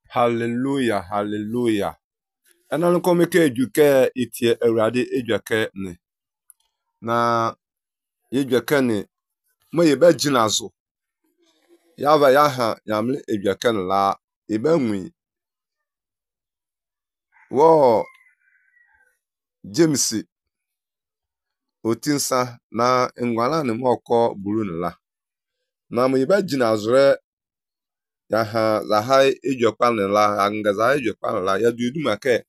Hallelujah, hallelujah. Ana ko meke eduke itie awurade eduke ne. Na eduke ne mo ye ba gina so. Ya ba ya ha yamle eduke ne la e ba nwi. Wo James otinsa na ngwala ne moko buru ne la. Na mo ye ba gina zore ya ha za hai eduke ne la anga za eduke ne la ya dudu make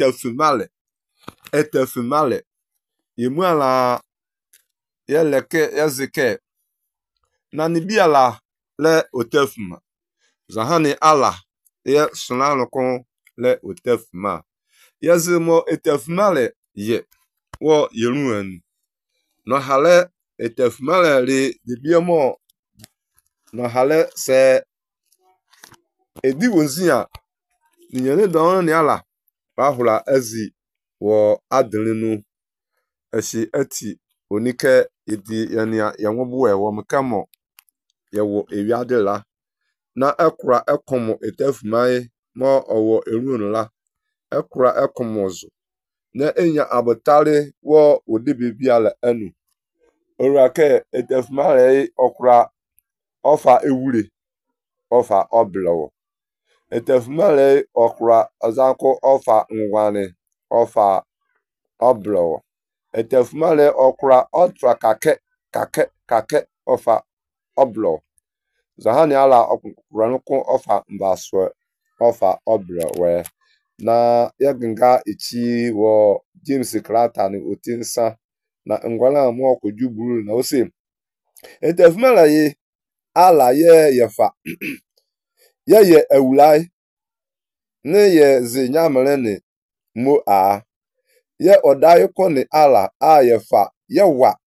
etafumale yemu ala yeleke yazike na ni biala le otafuma zahani ala ye sunano kon le otafuma yazimo etafumale ye wo yeruan no hale etafumale de biemo no hale se edi wonzia ni yene don ni ala bahula azi wo adrinu eshi ati onike idi yania yanwobu ewo mkamo yewo ewiadela na ekura ekomo etafumai mo owo erun la ekura ekomozo na enya abotare wo odibibia anu orake etafumai okura ofa ewure ofa oblowo etafumai okura azanko ofa ngwane ofa oblowo etafumale okura otra kake ofa oblo zahani ala okuranko ofa mbaswe ofa oblo we na yaginga ichi wo James Krata ni otinsa na ngwala mo okujuburu na ose etafumale ye ala ye yefa ye ewulai ne ye zinyamre ne mo a ye odai koni ala ayefa ye wa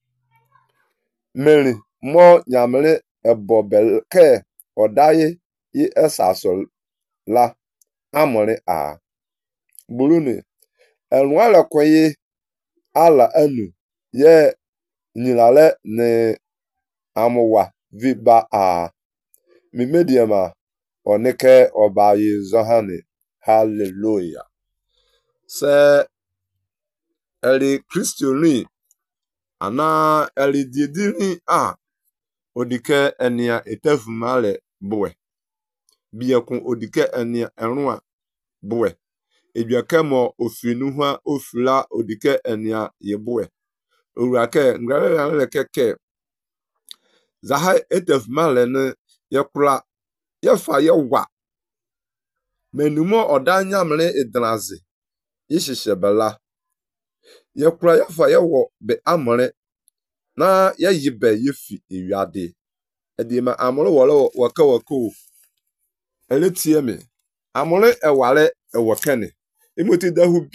meri mo nyamre ebobel ke odai yi esasol la amore a buruni enwale koyi ala anu ye nyilale ne amwa viba a mimediama onike obayi zohane hallelujah se eli Christiani ana eli didini a odike enia etafumale boe biakun odike enia enrua boe eduakemo ofinuha ofila odike enia yeboe orake ngare keke zaha etafumale ne yakura yafa yawa menumo odanyamle idraze yishishebela yakura yafa yawo be amore na yayibe yefi ewiade edima amore wole waka eletie me amore ewale ewokene imoti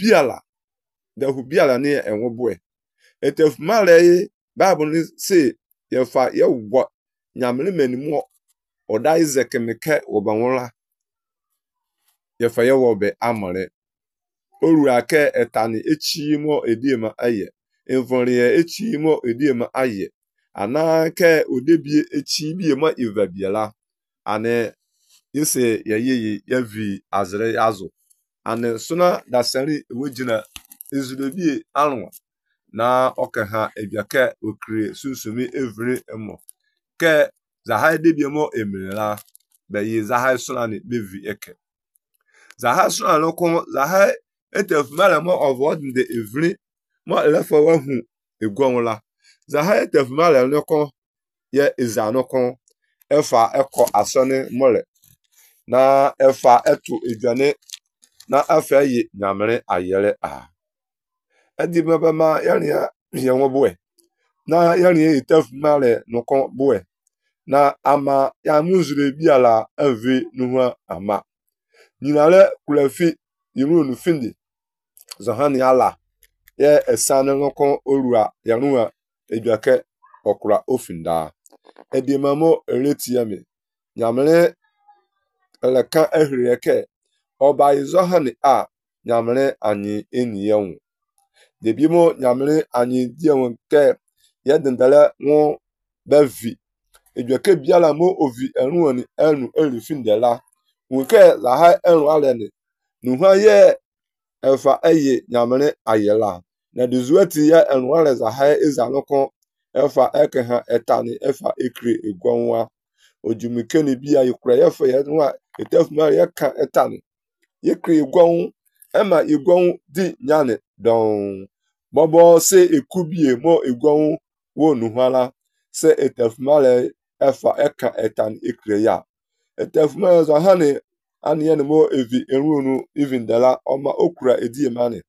dahu biala ni enwoboe etafumale bible say yafa yawo nyamle menumo oda izekemeke obanwola yafa yawo be amore orake etani echimo edima aye envorie echimo edima aye anake odebie echibie ma ivabiela ane yese yayi yavi azre yazo ane suna dasari wejina ezudobie alwa na okaha ebiake okre susumi evre emo ke zaha debie mo emirela be yi zaha suna ni bevi eke zaha suna no kon zaha etafumale mo ovode evri mo elefa wahu egwonla zaha etafumale noko ye izanoko efa eko asone mole na efa etu edwane na afa yi nyamre ayere a edi mabama yania yenwoboe na yania etafumale noko boe na ama ya muzure biala ave nuha ama nyinale kulafi yirunu findi zohani ala ye esane noko orua yanua eduake okura ofinda edimamo eletiame nyamre eleka ehrieke oba izohani a nyamre anyi eniyewu debimo nyamre anyi diewu ke yedendele won bevi eduake biala mo ovi eruani enu elifindela Nke la ha enwale ni nuha ye efa eye nyamene ayela na dizueti ya enwale za ha izanoko efa eke ha etani efa ekre egwanwa ojumike ni bia yekura yefa ye nwa etefuma ye ka etani yekre egwanwu ema egwanwu di nyane don bobo se ekubie mo egwanwu wo nuhala se etefuma le efa eka etani ekre ya etefuma za hani ani ene mo evi enwunu even dela oma okura ediemane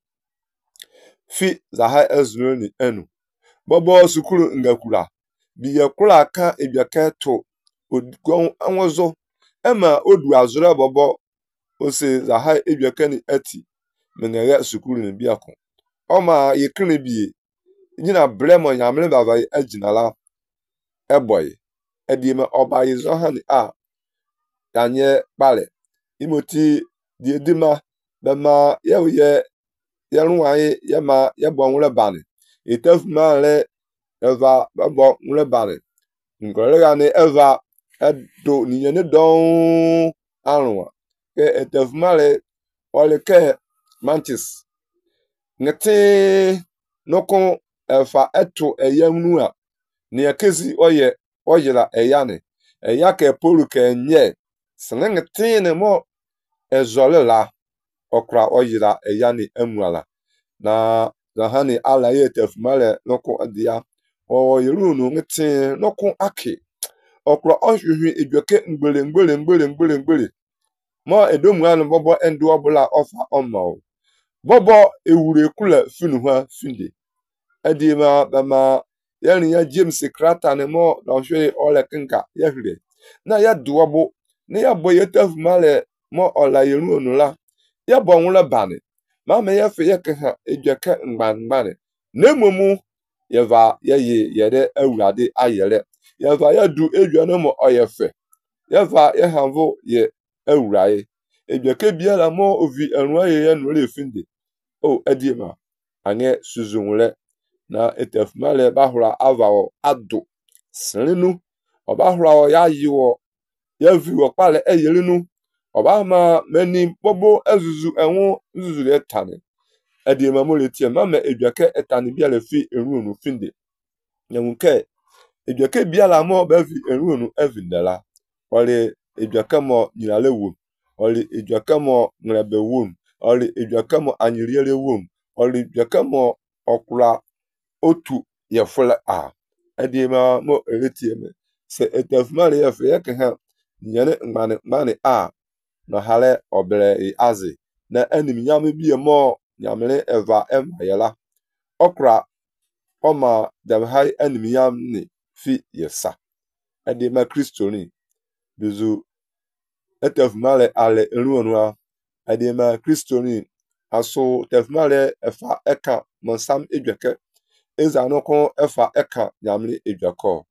fi za ha ezroni enu bobo sukuru ngakura biye kula ka ebiaka to odgon anwozo ema odu azura bobo ose za ha ebiaka ni ati menere sukuru ni biako oma yekene biye nyina bremo nyamre baba ejinala eboy edieme oba yizo hani a danye pale imoti die dima bema ye runwaye yema yebonwure bani itefuma le eva babo nwure bani ngore gani eva edo niyene don arunwa ke etefuma le ole ke mantis ngete noko efa eto eyamnua ni akezi oyela eyane eyake polu ke nye senengete ne mo ezolela okra oyira eyani emuala na zahani ala ye tefumale noko adia o yerunu ngete noko aki okra ohwehwe edweke ngbele mo edomuanu bobo endu obula ofa omo bobo ewure kula finu ha finde edima bama yani ya James krata ne mo dohwe ole kinka yahire na ya duobo ne ya boye tefumale mo ola yerunu la ya bonwule bani ma me ya fe ye ke ha edweke ngbangbane nemumu yeva ye yede awurade ayere yeva ya du edwane mo oyefe yeva ye hanvo ye awuraye edweke biara mo ovi enwa ye no le finde o ediema anye suzunwule na etefumale bahura avawo ado srenu obahura o ya yiwo ya viwo pale eyelinu oba ma meni bobo ezuzu enwo zuzu etane ediema mo letie ma me edweke etane bia le fi enrunu finde nyamuke edweke bia la mo ba fi enrunu evindela ole edweke mo nyirale wo ole edweke mo ngrebe wo ole edweke mo anyiriele wo ole edweke mo okura otu ye fula a ediema mo letie me se etefuma le fe ye ke ha nyane ngmane a na hale obere azi na enim nyame bie mo nyamre eva emayela okra oma dem hai enim yamni fi yesa edema kristoni bizu etefumale ale enruonwa edema kristoni aso tefumale efa eka monsam edweke ezanoko efa eka nyamre edwako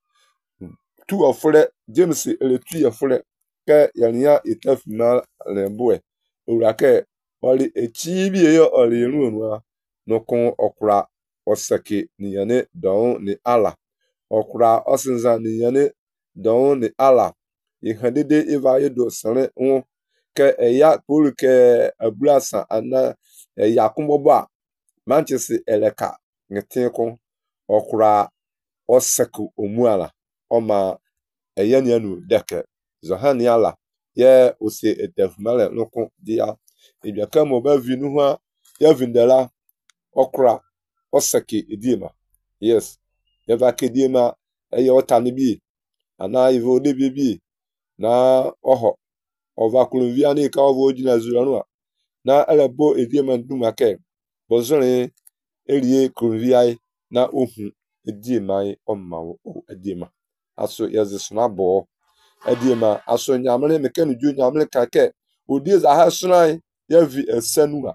tu ofure James eletu yefure ke yania itefuma lembue urake oli echibi yo oli runwa noko okra oseke niyane don ni ala okra osinza niyane don ni ala ihadede iva do sare won ke eya polu ke ablasa ana eya kumbobo a Manchester eleka ngeteko okra oseku omuala oma eyani anu deke zohani ala ye ose etefumale noko dia ebiaka mo ba vinu ha ya vindela okra oseki ediema yes eva kediema eye otani bi ana ivo de bi na oho ova kuluvia ni ka ovo ojina zuranu na elebo ediema ndumake bozore elie kuluvia na ohu ediema ommawo ediema aso yazisuna bo ediema aso nyamre mekanu ju nyamre kake odi za ha sunai ya vi esanua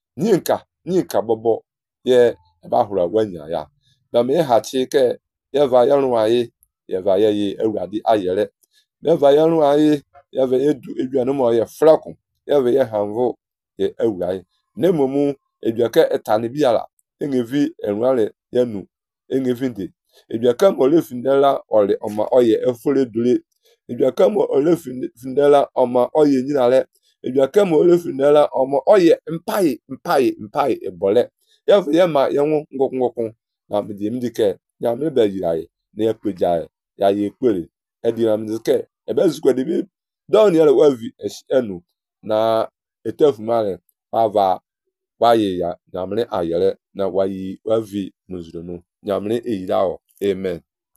nyinka bobo ye bahura wanya ya na me ha chi ke ye va yarunwaye ye va ye awurade ayere me va yarunwaye ye va edu edwane mo ye frako ye va ye hanvo ye awuraye nemomu edwake etane biala engevi enwale yanu engevinde edwake mo le findela ole oma oye efore dule edwakam ole findela oma oye nyinale edwakam ole findela oma oye mpai ebole ya fe ma yenwo ngokngokun na mdike ya me be yiraye na ekpejaye ya ye kwere edira mdike ebe zukwede bi don ya wavi enu na etefumale ava waye ya nyamre ayere na wayi wavi muzurunu nyamre eyirawo amen.